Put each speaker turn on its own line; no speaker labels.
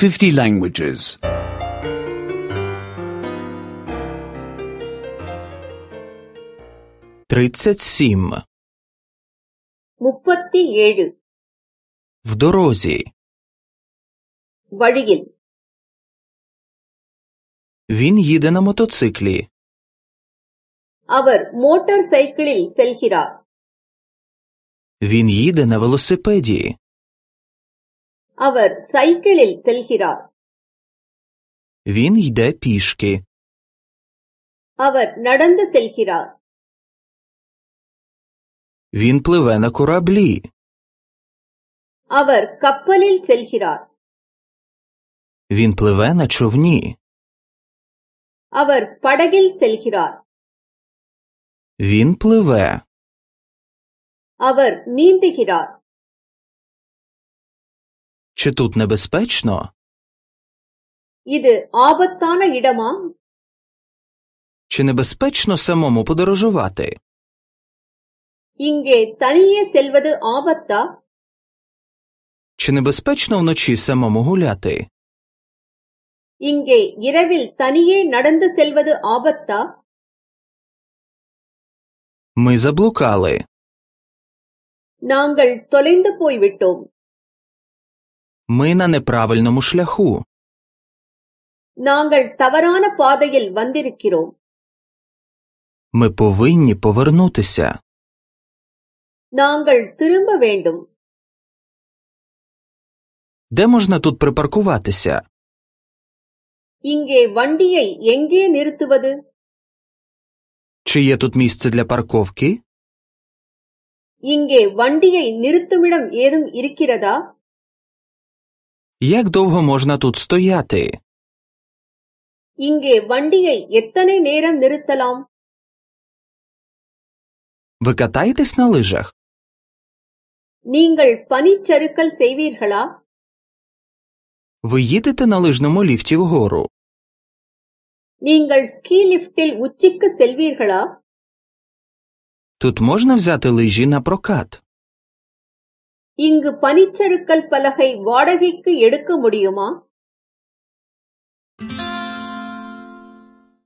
50 languages.
37.
37.
В дорозі.
வழியில்.
Він їде на мотоциклі.
அவர் motor சைக்கிளில் செல்கிறார்.
Він їде на велосипеді.
அவர் சைக்கிளில் செல்கிறார்.
Він йде пішки.
அவர் நடந்து செல்கிறார்.
Він пливе на кораблі.
அவர் கப்பலில் செல்கிறார்.
Він пливе на човні.
அவர் படகில் செல்கிறார்.
Він пливе.
அவர் நீந்துகிறார்.
Чи тут небезпечно?
இது ஆபத்தான இடமா?
Чи небезпечно самому подорожувати?
இங்கே தனியே செல்வது ஆபத்தா?
Чи небезпечно вночі самому гуляти?
இங்கே இரவில் தனியே நடந்து செல்வது ஆபத்தா?
Ми заблукали.
நாங்கள் தொலைந்து போய்விட்டோம்.
Ми на неправильному шляху.
நாங்கள் தவறான பாதையில் வந்திருக்கிறோம்.
Ми повинні повернутися.
நாங்கள் திரும்ப வேண்டும்.
Де можна тут припаркуватися?
இங்கே வண்டியை எங்கே நிறுத்துவது?
Чи є тут місце для парковки?
இங்கே வண்டியை நிறுத்துமிடம் ஏதும் இருக்கிறதா?
Як довго можна тут стояти?
இங்கே வண்டியை எத்தனை நேரம் நிறுத்தலாம்?
Ви катаєтесь на лижах?
நீங்கள் பனிச்சறுக்கல் செய்வீர்களா?
Ви їдете на лижному ліфті вгору?
நீங்கள் ஸ்கீ லிஃப்டில் உச்சிக்கு செல்வீர்களா?
Тут можна взяти лижі на прокат?
இங்கு பனிச்சறுக்கல் பலகை வாடகைக்கு எடுக்க முடியுமா?